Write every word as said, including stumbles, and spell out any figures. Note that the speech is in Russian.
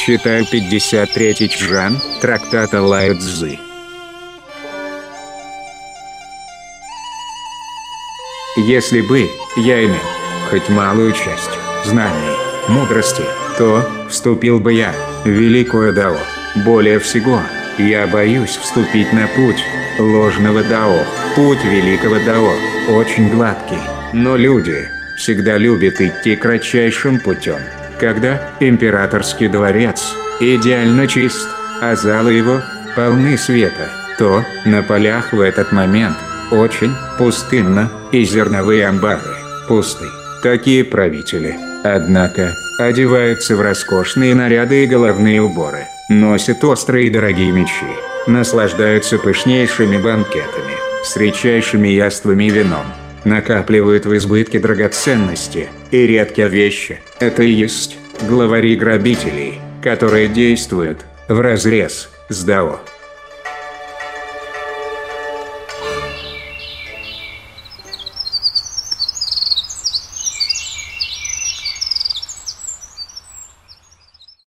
Читаю пятьдесят третий чжан трактата Лао Цзы. Если бы я имел хоть малую часть знаний, мудрости, то вступил бы я в великое дао. Более всего, я боюсь вступить на путь ложного дао. Путь великого дао очень гладкий, но люди всегда любят идти кратчайшим путем. Когда императорский дворец идеально чист, а залы его полны света, то на полях в этот момент очень пустынно, и зерновые амбары пусты. Такие правители, однако, одеваются в роскошные наряды и головные уборы, носят острые и дорогие мечи, наслаждаются пышнейшими банкетами, с редчайшими яствами и вином, накапливают в избытке драгоценности и редкие вещи. Это и есть главари грабителей, которые действуют вразрез с дао.